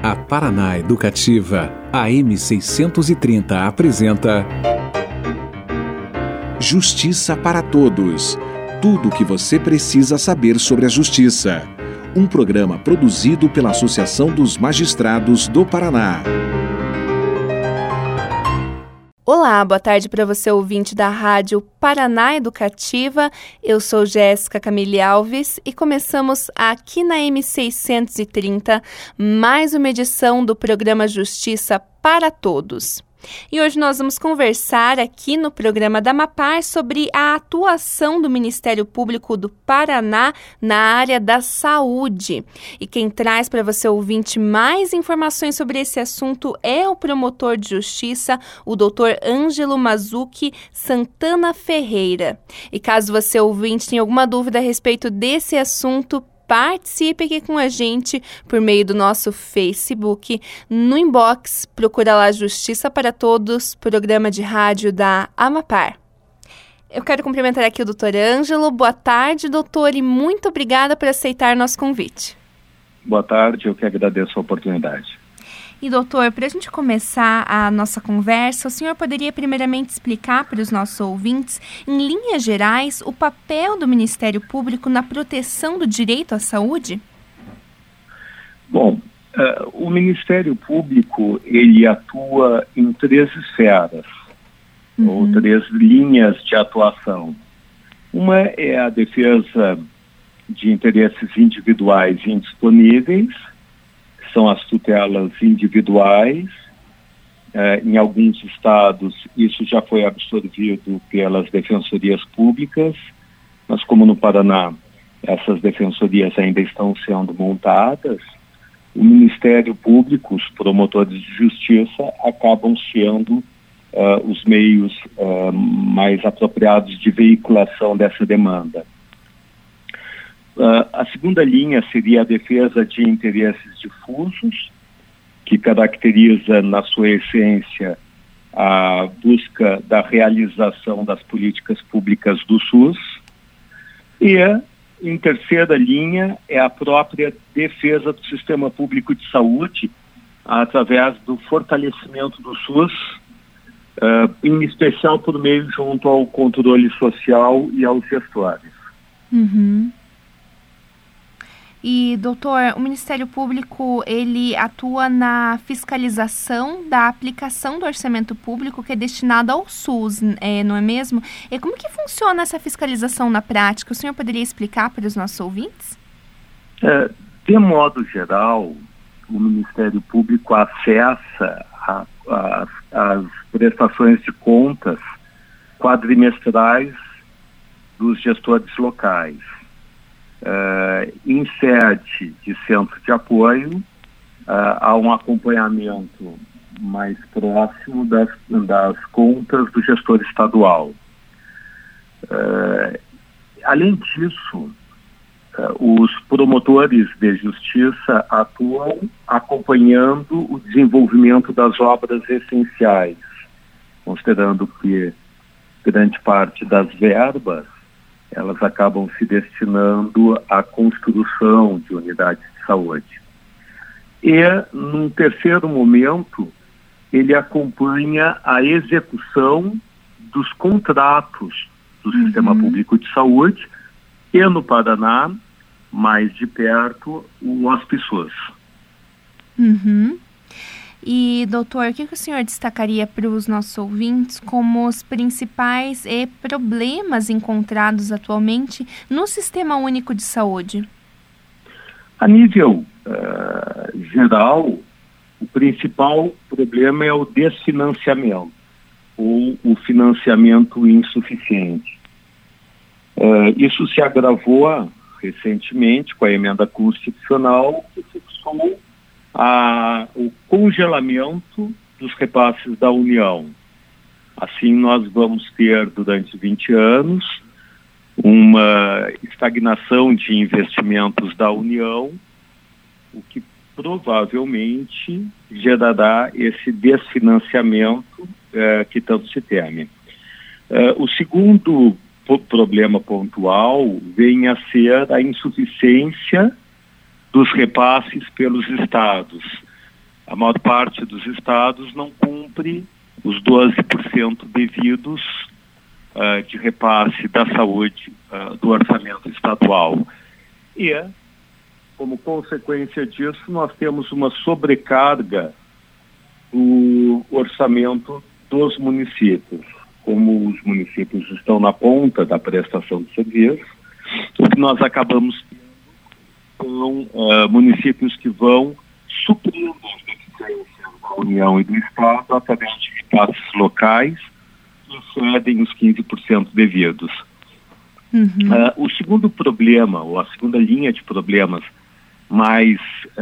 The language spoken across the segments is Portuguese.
A Paraná Educativa, AM 630 apresenta Justiça para Todos. Tudo o que você precisa saber sobre a justiça. Um programa produzido pela Associação dos Magistrados do Paraná. Olá, boa tarde para você, ouvinte da Rádio Paraná Educativa. Eu sou Jéssica Camille Alves e começamos aqui na M630 mais uma edição do programa Justiça para Todos. E hoje nós vamos conversar aqui no programa da Amapar sobre a atuação do Ministério Público do Paraná na área da saúde. E quem traz para você, ouvinte, mais informações sobre esse assunto é o promotor de justiça, o Dr. Ângelo Mazzucchi Santana Ferreira. E caso você, ouvinte, tenha alguma dúvida a respeito desse assunto, participe aqui com a gente por meio do nosso Facebook, no inbox, procura lá Justiça para Todos, programa de rádio da Amapar. Eu quero cumprimentar aqui o Dr. Ângelo. Boa tarde, doutor, e muito obrigada por aceitar nosso convite. Boa tarde, eu que agradeço a oportunidade. E, doutor, para a gente começar a nossa conversa, o senhor poderia primeiramente explicar para os nossos ouvintes, em linhas gerais, o papel do Ministério Público na proteção do direito à saúde? Bom, o Ministério Público, ele atua em três esferas, ou três linhas de atuação. Uma é a defesa de interesses individuais e indisponíveis, são as tutelas individuais. Em alguns estados isso já foi absorvido pelas defensorias públicas, mas como no Paraná essas defensorias ainda estão sendo montadas, o Ministério Público, os promotores de justiça, acabam sendo os meios mais apropriados de veiculação dessa demanda. A segunda linha seria a defesa de interesses difusos, que caracteriza na sua essência a busca da realização das políticas públicas do SUS. E em terceira linha é a própria defesa do sistema público de saúde, através do fortalecimento do SUS, em especial por meio junto ao controle social e aos gestores. E, doutor, o Ministério Público, ele atua na fiscalização da aplicação do orçamento público que é destinado ao SUS, não é mesmo? E como que funciona essa fiscalização na prática? O senhor poderia explicar para os nossos ouvintes? De modo geral, o Ministério Público acessa as prestações de contas quadrimestrais dos gestores locais. Em sede de centro de apoio, há um acompanhamento mais próximo das contas do gestor estadual. Além disso, os promotores de justiça atuam acompanhando o desenvolvimento das obras essenciais, considerando que grande parte das verbas elas acabam se destinando à construção de unidades de saúde. E, num terceiro momento, ele acompanha a execução dos contratos do Sistema Público de Saúde e, no Paraná, mais de perto, o HospiSUS. E, doutor, o que o senhor destacaria para os nossos ouvintes como os principais problemas encontrados atualmente no Sistema Único de Saúde? A nível geral, o principal problema é o desfinanciamento ou o financiamento insuficiente. Isso se agravou recentemente com a emenda constitucional que fixou o congelamento dos repasses da União. Assim, nós vamos ter, durante 20 anos, uma estagnação de investimentos da União, o que provavelmente gerará esse desfinanciamento que tanto se teme. O segundo problema pontual vem a ser a insuficiência dos repasses pelos estados. A maior parte dos estados não cumpre os 12% devidos de repasse da saúde do orçamento estadual. E, como consequência disso, nós temos uma sobrecarga do orçamento dos municípios. Como os municípios estão na ponta da prestação de serviço, o que nós acabamos tendo são municípios que vão suprindo as deficiências da União e do Estado através de repasses locais que excedem os 15% devidos. O segundo problema, ou a segunda linha de problemas mais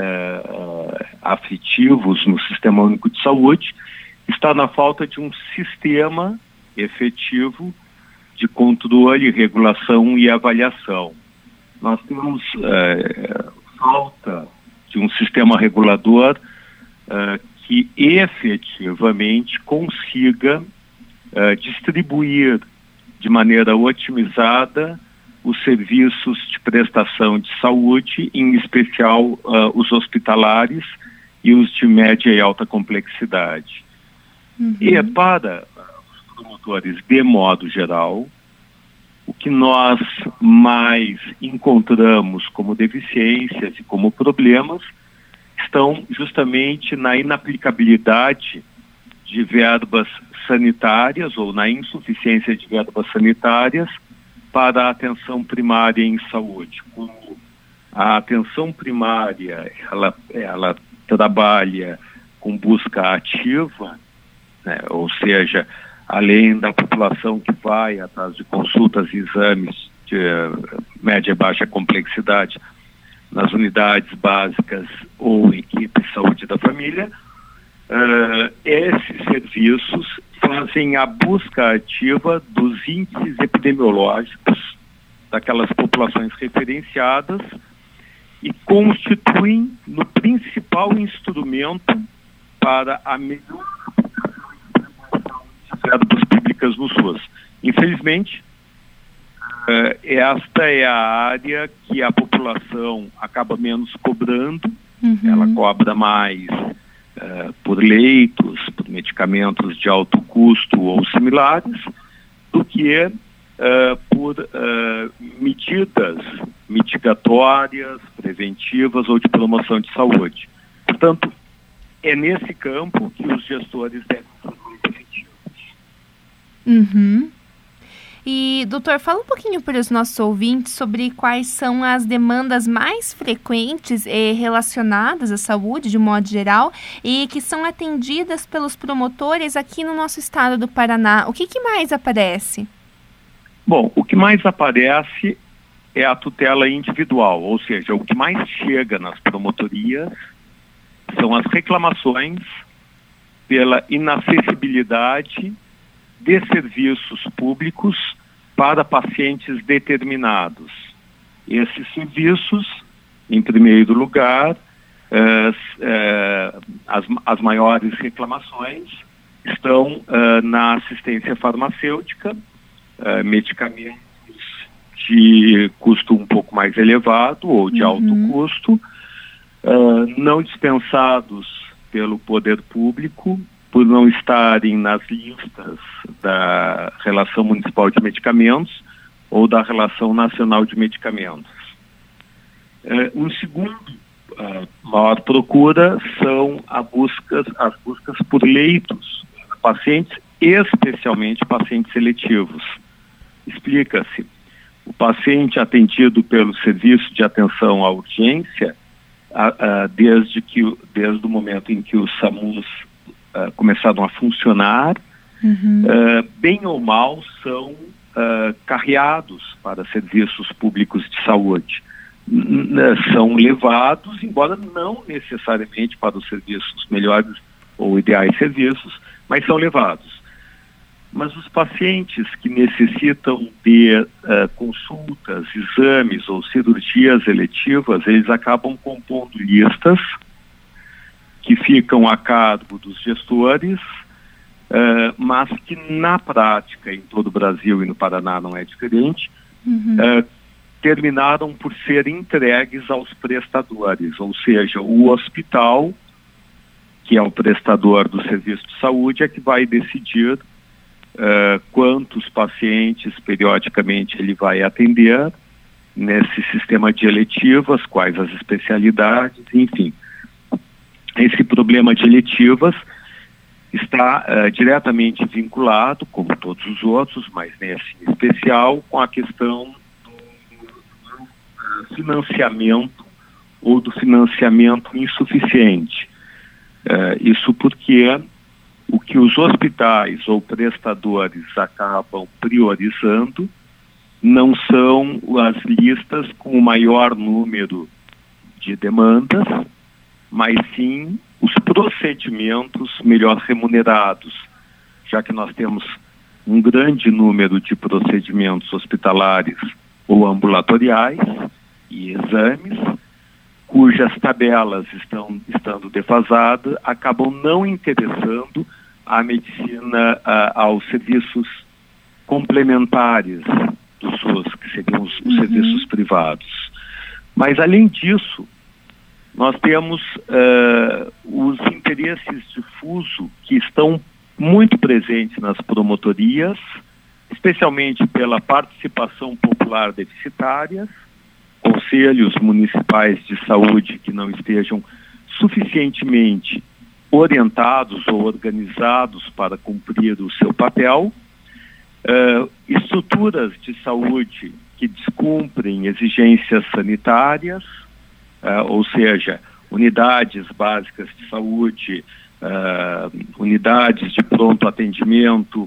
aflitivos no Sistema Único de Saúde, está na falta de um sistema efetivo de controle, regulação e avaliação. Nós temos falta de um sistema regulador que efetivamente consiga distribuir de maneira otimizada os serviços de prestação de saúde, em especial os hospitalares e os de média e alta complexidade. E para os promotores, de modo geral, o que nós mais encontramos como deficiências e como problemas estão justamente na inaplicabilidade de verbas sanitárias ou na insuficiência de verbas sanitárias para a atenção primária em saúde. Como a atenção primária, ela trabalha com busca ativa, né, ou seja, além da população que vai atrás de consultas e exames de média e baixa complexidade nas unidades básicas ou equipe de saúde da família, esses serviços fazem a busca ativa dos índices epidemiológicos daquelas populações referenciadas e constituem no principal instrumento para a melhor verbas públicas no SUS. Infelizmente, esta é a área que a população acaba menos cobrando, ela cobra mais por leitos, por medicamentos de alto custo ou similares, do que por medidas mitigatórias, preventivas ou de promoção de saúde. Portanto, é nesse campo que os gestores devem ser mais efetivos. E, doutor, fala um pouquinho para os nossos ouvintes sobre quais são as demandas mais frequentes relacionadas à saúde, de modo geral, e que são atendidas pelos promotores aqui no nosso estado do Paraná. O que mais aparece? Bom, o que mais aparece é a tutela individual, ou seja, o que mais chega nas promotorias são as reclamações pela inacessibilidade de serviços públicos para pacientes determinados. Esses serviços, em primeiro lugar, as maiores reclamações estão na assistência farmacêutica, medicamentos de custo um pouco mais elevado ou de alto custo, não dispensados pelo poder público, por não estarem nas listas da Relação Municipal de Medicamentos ou da Relação Nacional de Medicamentos. Um segundo maior procura são as buscas por leitos, pacientes, especialmente pacientes seletivos. Explica-se, o paciente atendido pelo serviço de atenção à urgência, desde o momento em que os SAMUs começaram a funcionar, bem ou mal são carreados para serviços públicos de saúde. São levados, embora não necessariamente para os serviços melhores ou ideais serviços, mas são levados. Mas os pacientes que necessitam de consultas, exames ou cirurgias eletivas, eles acabam compondo listas que ficam a cargo dos gestores, mas que na prática, em todo o Brasil e no Paraná não é diferente, terminaram por ser entregues aos prestadores, ou seja, o hospital que é o prestador do serviço de saúde, é que vai decidir quantos pacientes periodicamente ele vai atender nesse sistema de eletivas, quais as especialidades, enfim. Esse problema de eletivas está diretamente vinculado, como todos os outros, mas nesse especial, com a questão do financiamento ou do financiamento insuficiente. Isso porque o que os hospitais ou prestadores acabam priorizando não são as listas com o maior número de demandas, mas sim os procedimentos melhor remunerados, já que nós temos um grande número de procedimentos hospitalares ou ambulatoriais e exames, cujas tabelas estando defasadas, acabam não interessando a medicina aos serviços complementares do SUS, que seriam os serviços privados. Mas, além disso, nós temos os interesses difusos que estão muito presentes nas promotorias, especialmente pela participação popular deficitária, conselhos municipais de saúde que não estejam suficientemente orientados ou organizados para cumprir o seu papel, estruturas de saúde que descumprem exigências sanitárias, ou seja, unidades básicas de saúde, unidades de pronto atendimento,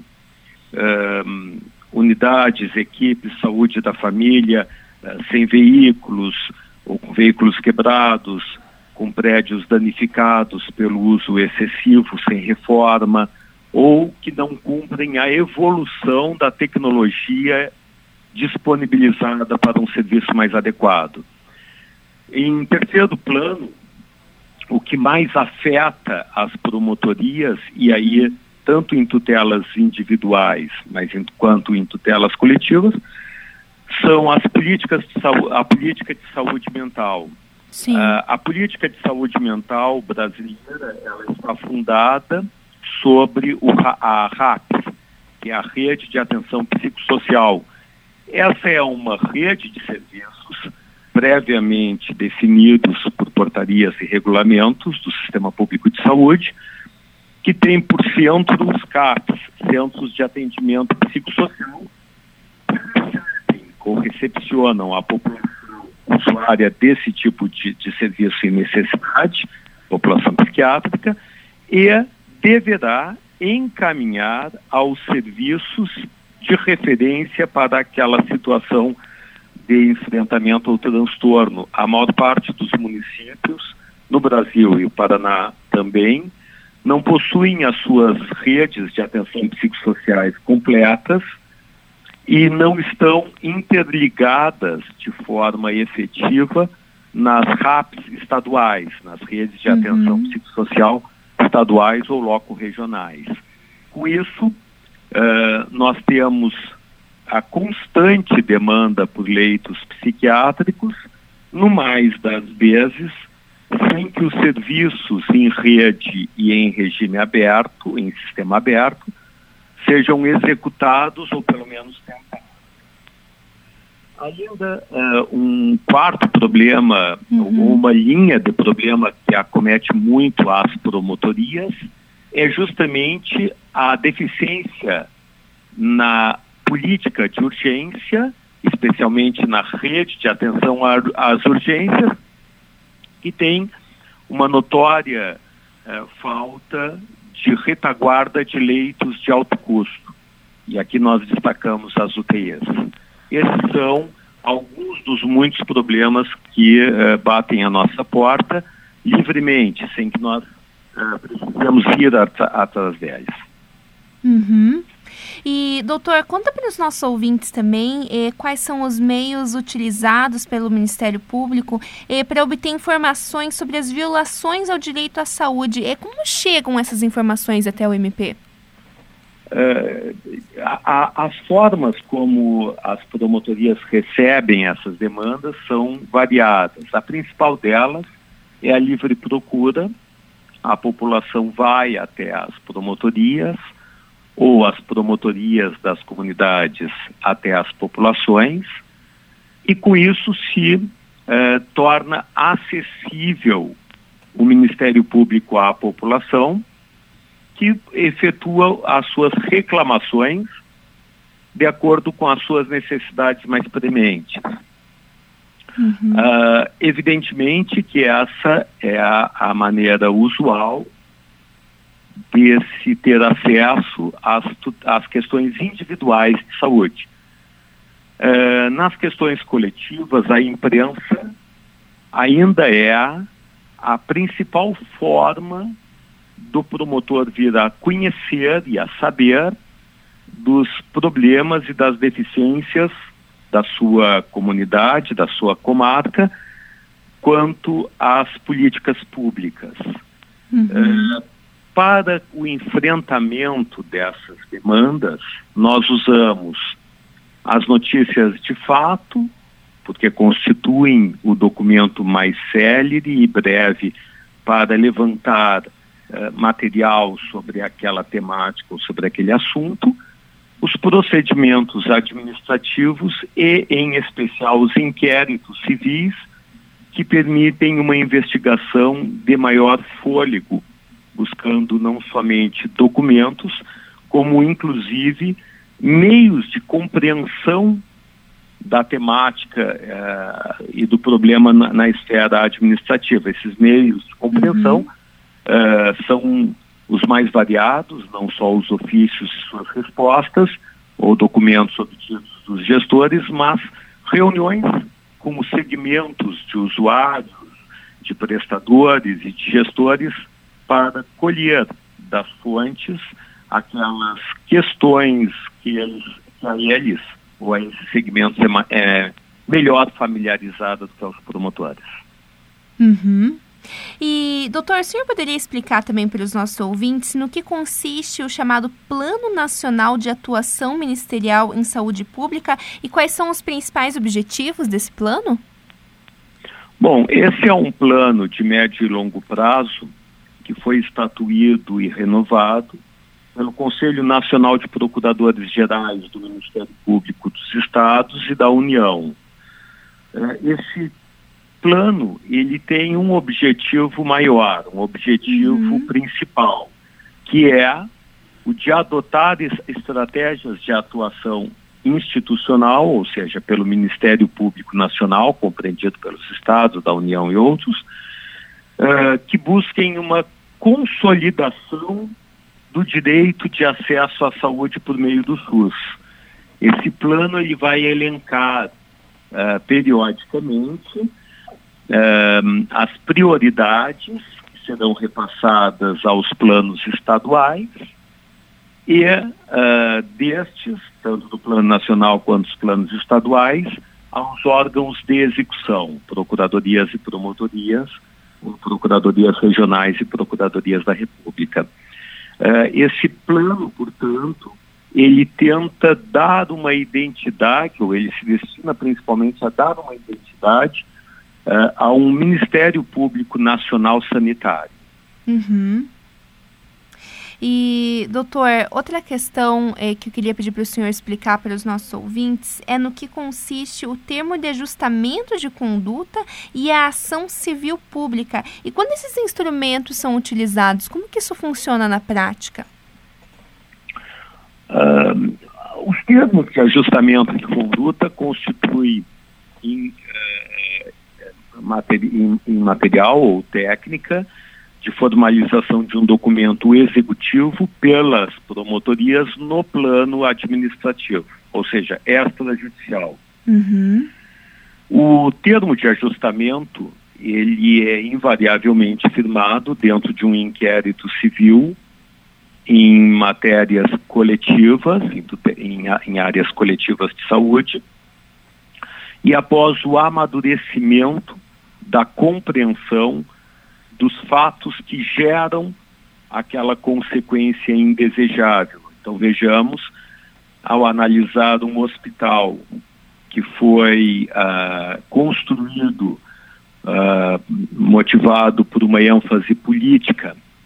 unidades, equipes de saúde da família, sem veículos ou com veículos quebrados, com prédios danificados pelo uso excessivo, sem reforma, ou que não cumprem a evolução da tecnologia disponibilizada para um serviço mais adequado. Em terceiro plano, o que mais afeta as promotorias, e aí tanto em tutelas individuais, mas quanto em tutelas coletivas, são as políticas de saúde, a política de saúde mental. Sim. A política de saúde mental brasileira, ela está fundada sobre a RAPS, que é a Rede de Atenção Psicossocial. Essa é uma rede de serviços previamente definidos por portarias e regulamentos do Sistema Público de Saúde, que tem por centro os CAPs, Centros de Atendimento Psicossocial, ou recepcionam a população usuária desse tipo de serviço em necessidade, população psiquiátrica, e deverá encaminhar aos serviços de referência para aquela situação de enfrentamento ao transtorno. A maior parte dos municípios, no Brasil e o Paraná também, não possuem as suas redes de atenção psicossociais completas e não estão interligadas de forma efetiva nas RAPs estaduais, nas redes de atenção psicossocial estaduais ou loco-regionais. Com isso, nós temos a constante demanda por leitos psiquiátricos, no mais das vezes, sem que os serviços em rede e em regime aberto, em sistema aberto, sejam executados ou pelo menos tentados. Ainda um quarto problema, uma linha de problema que acomete muito as promotorias, é justamente a deficiência na política de urgência, especialmente na rede de atenção às urgências, que tem uma notória falta de retaguarda de leitos de alto custo. E aqui nós destacamos as UTIs. Esses são alguns dos muitos problemas que batem a nossa porta livremente, sem que nós precisamos ir atrás deles. E, doutor, conta para os nossos ouvintes também quais são os meios utilizados pelo Ministério Público para obter informações sobre as violações ao direito à saúde. Como chegam essas informações até o MP? As formas como as promotorias recebem essas demandas são variadas. A principal delas é a livre procura, a população vai até as promotorias, ou as promotorias das comunidades até as populações, e com isso se torna acessível o Ministério Público à população, que efetua as suas reclamações de acordo com as suas necessidades mais prementes. Evidentemente que essa é a maneira usual de se ter acesso às questões individuais de saúde. Nas questões coletivas, a imprensa ainda é a principal forma do promotor vir a conhecer e a saber dos problemas e das deficiências da sua comunidade, da sua comarca, quanto às políticas públicas. Para o enfrentamento dessas demandas, nós usamos as notícias de fato, porque constituem o documento mais célere e breve para levantar material sobre aquela temática ou sobre aquele assunto, os procedimentos administrativos e, em especial, os inquéritos civis, que permitem uma investigação de maior fôlego, buscando não somente documentos, como inclusive meios de compreensão da temática e do problema na esfera administrativa. Esses meios de compreensão são os mais variados, não só os ofícios e suas respostas, ou documentos obtidos dos gestores, mas reuniões com os segmentos de usuários, de prestadores e de gestores, para colher das fontes aquelas questões que a eles ou a esses segmentos é melhor familiarizada do que aos promotores. E, doutor, o senhor poderia explicar também para os nossos ouvintes no que consiste o chamado Plano Nacional de Atuação Ministerial em Saúde Pública e quais são os principais objetivos desse plano? Bom, esse é um plano de médio e longo prazo que foi estatuído e renovado pelo Conselho Nacional de Procuradores Gerais do Ministério Público dos Estados e da União. Esse plano, ele tem um objetivo maior, um objetivo principal, que é o de adotar estratégias de atuação institucional, ou seja, pelo Ministério Público Nacional, compreendido pelos Estados, da União e outros, que busquem uma consolidação do direito de acesso à saúde por meio do SUS. Esse plano ele vai elencar periodicamente as prioridades que serão repassadas aos planos estaduais e destes, tanto do plano nacional quanto dos planos estaduais, aos órgãos de execução, procuradorias e promotorias, procuradorias regionais e procuradorias da República. Esse plano, portanto, ele tenta dar uma identidade, ou ele se destina principalmente a dar uma identidade a um Ministério Público Nacional Sanitário. E, doutor, outra questão que eu queria pedir para o senhor explicar para os nossos ouvintes é no que consiste o termo de ajustamento de conduta e a ação civil pública. E quando esses instrumentos são utilizados, como que isso funciona na prática? Os termos de ajustamento de conduta constituem em material ou técnica de formalização de um documento executivo pelas promotorias no plano administrativo, ou seja, extrajudicial. O termo de ajustamento, ele é invariavelmente firmado dentro de um inquérito civil em matérias coletivas, em áreas coletivas de saúde, e após o amadurecimento da compreensão dos fatos que geram aquela consequência indesejável. Então, vejamos, ao analisar um hospital que foi construído, motivado por uma ênfase política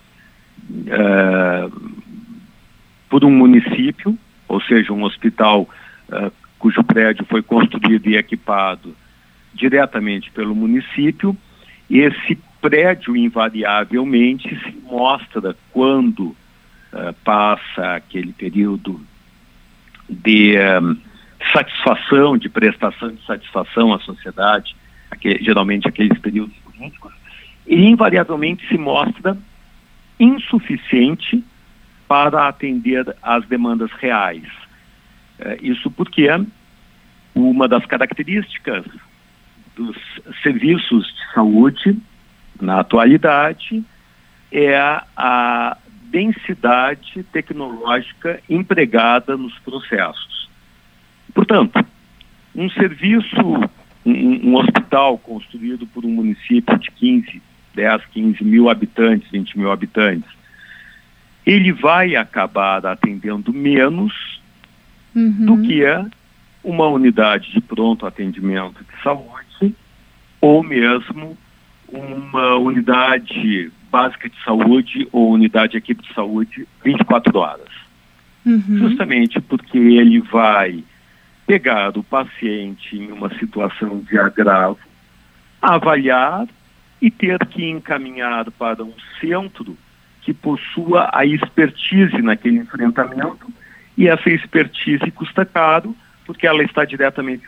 por um município, ou seja, um hospital cujo prédio foi construído e equipado diretamente pelo município. Esse prédio, invariavelmente, se mostra quando passa aquele período de satisfação, de prestação de satisfação à sociedade, geralmente aqueles períodos políticos, e invariavelmente se mostra insuficiente para atender às demandas reais. Isso porque uma das características dos serviços de saúde, na atualidade, é a densidade tecnológica empregada nos processos. Portanto, um serviço, um hospital construído por um município de 10, 15 mil habitantes, 20 mil habitantes, ele vai acabar atendendo menos do que uma unidade de pronto atendimento de saúde ou mesmo uma unidade básica de saúde ou unidade de equipe de saúde 24 horas. Justamente porque ele vai pegar o paciente em uma situação de agravo, avaliar e ter que encaminhar para um centro que possua a expertise naquele enfrentamento, e essa expertise custa caro porque ela está diretamente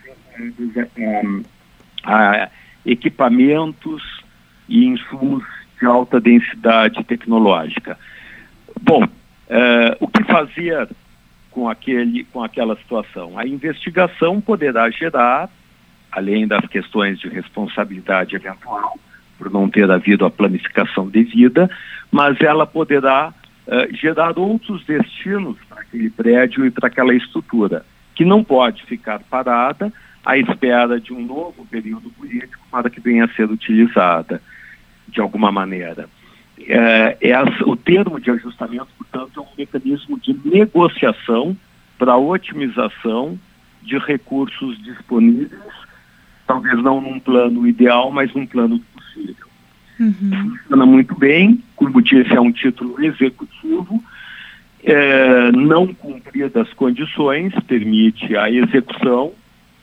a equipamentos e insumos de alta densidade tecnológica. Bom, o que fazer com aquela situação? A investigação poderá gerar, além das questões de responsabilidade eventual, por não ter havido a planificação devida, mas ela poderá gerar outros destinos para aquele prédio e para aquela estrutura, que não pode ficar parada à espera de um novo período político para que venha a ser utilizada de alguma maneira. O termo de ajustamento, portanto, é um mecanismo de negociação para a otimização de recursos disponíveis, talvez não num plano ideal, mas num plano possível. Funciona muito bem, como disse, é um título executivo, não cumprir as condições, permite a execução,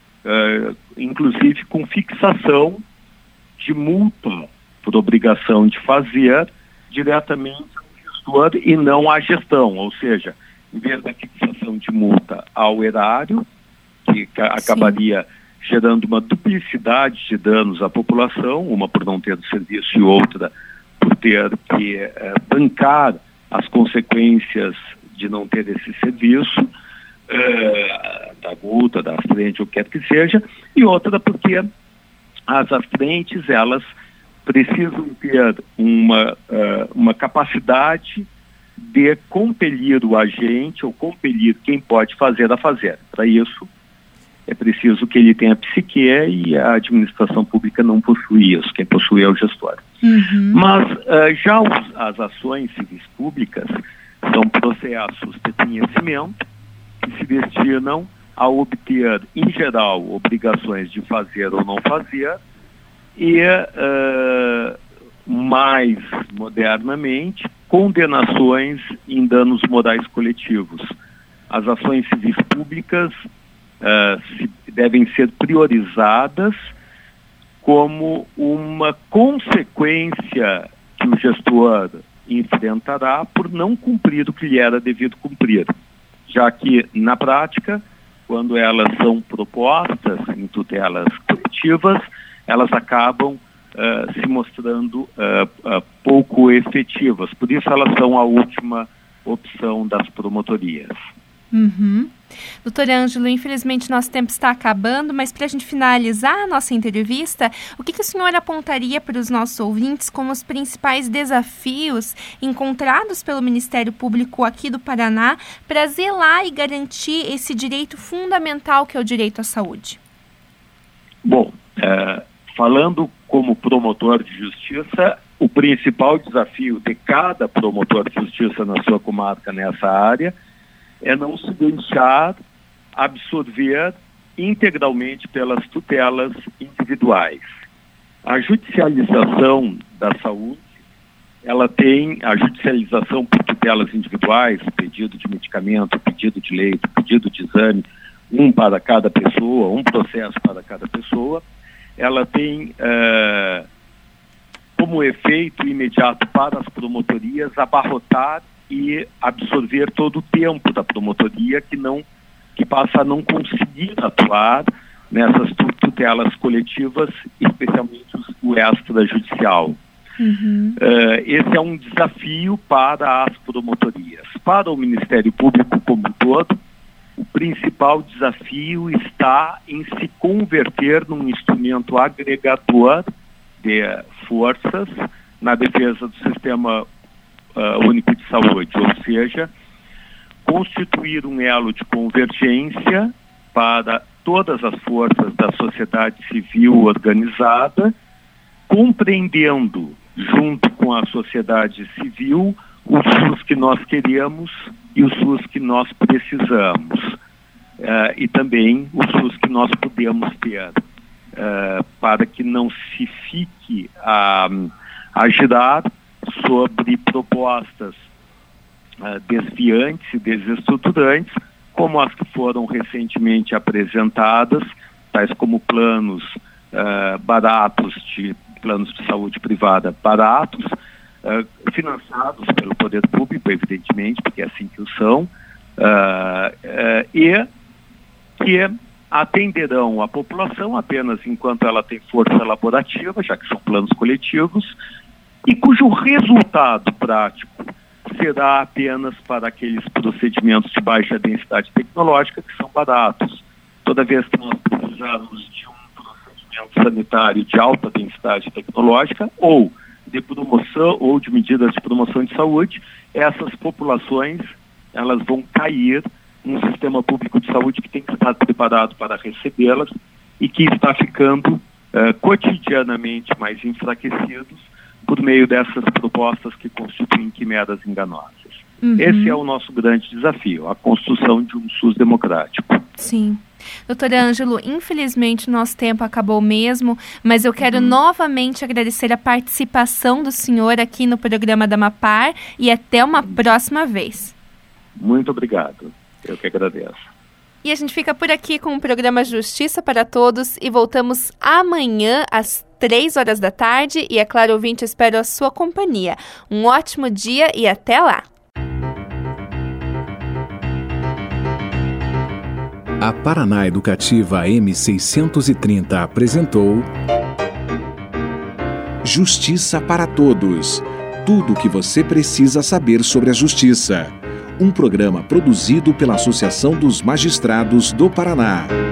inclusive com fixação de multa por obrigação de fazer diretamente ao gestor e não à gestão, ou seja, em vez da fixação de multa ao erário, que acabaria gerando uma duplicidade de danos à população, uma por não ter o serviço e outra por ter que bancar as consequências de não ter esse serviço, da multa, da frente, o que quer que seja, e outra porque as frentes, elas precisam ter uma capacidade de compelir o agente ou compelir quem pode fazer a fazer. Para isso, é preciso que ele tenha psique, e a administração pública não possui isso, quem possui é o gestor. Mas já as ações civis públicas são processos de conhecimento que se destinam a obter, em geral, obrigações de fazer ou não fazer, e mais modernamente, condenações em danos morais coletivos. As ações civis públicas devem ser priorizadas como uma consequência que o gestor enfrentará por não cumprir o que lhe era devido cumprir, já que, na prática, quando elas são propostas em tutelas coletivas, elas acabam se mostrando pouco efetivas. Por isso, elas são a última opção das promotorias. Doutor Ângelo, infelizmente nosso tempo está acabando, mas para a gente finalizar a nossa entrevista, o que o senhor apontaria para os nossos ouvintes como os principais desafios encontrados pelo Ministério Público aqui do Paraná para zelar e garantir esse direito fundamental que é o direito à saúde? Bom, falando como promotor de justiça, o principal desafio de cada promotor de justiça na sua comarca nessa área é não se deixar absorver integralmente pelas tutelas individuais. A judicialização da saúde ela tem a judicialização por tutelas individuais, pedido de medicamento, pedido de leito, pedido de exame, um para cada pessoa, um processo para cada pessoa. Ela tem como efeito imediato para as promotorias abarrotar e absorver todo o tempo da promotoria que passa a não conseguir atuar nessas tutelas coletivas, especialmente o extrajudicial. Esse é um desafio para as promotorias. Para o Ministério Público como um todo, o principal desafio está em se converter num instrumento agregador de forças na defesa do Sistema Único de Saúde, ou seja, constituir um elo de convergência para todas as forças da sociedade civil organizada, compreendendo, junto com a sociedade civil, o SUS que nós queremos e o SUS que nós precisamos, e também o SUS que nós podemos ter, para que não se fique a girar sobre propostas desviantes e desestruturantes, como as que foram recentemente apresentadas, tais como planos baratos, planos de saúde privada baratos, financiados pelo poder público, evidentemente, porque é assim que o são, e que atenderão a população apenas enquanto ela tem força elaborativa, já que são planos coletivos, e cujo resultado prático será apenas para aqueles procedimentos de baixa densidade tecnológica que são baratos. Toda vez que nós precisarmos de um procedimento sanitário de alta densidade tecnológica ou de promoção ou de medidas de promoção de saúde, essas populações elas vão cair num sistema público de saúde que tem que estar preparado para recebê-las e que está ficando cotidianamente mais enfraquecidos por meio dessas propostas que constituem quimeras enganosas. Esse é o nosso grande desafio, a construção de um SUS democrático. Sim. Doutor Ângelo, infelizmente o nosso tempo acabou mesmo, mas eu quero novamente agradecer a participação do senhor aqui no programa da Mapar e até uma próxima vez. Muito obrigado. Eu que agradeço. E a gente fica por aqui com o programa Justiça para Todos e voltamos amanhã às 3 horas da tarde e, é claro, ouvinte, espero a sua companhia. Um ótimo dia e até lá! A Paraná Educativa M630 apresentou Justiça para Todos. Tudo o que você precisa saber sobre a justiça. Um programa produzido pela Associação dos Magistrados do Paraná.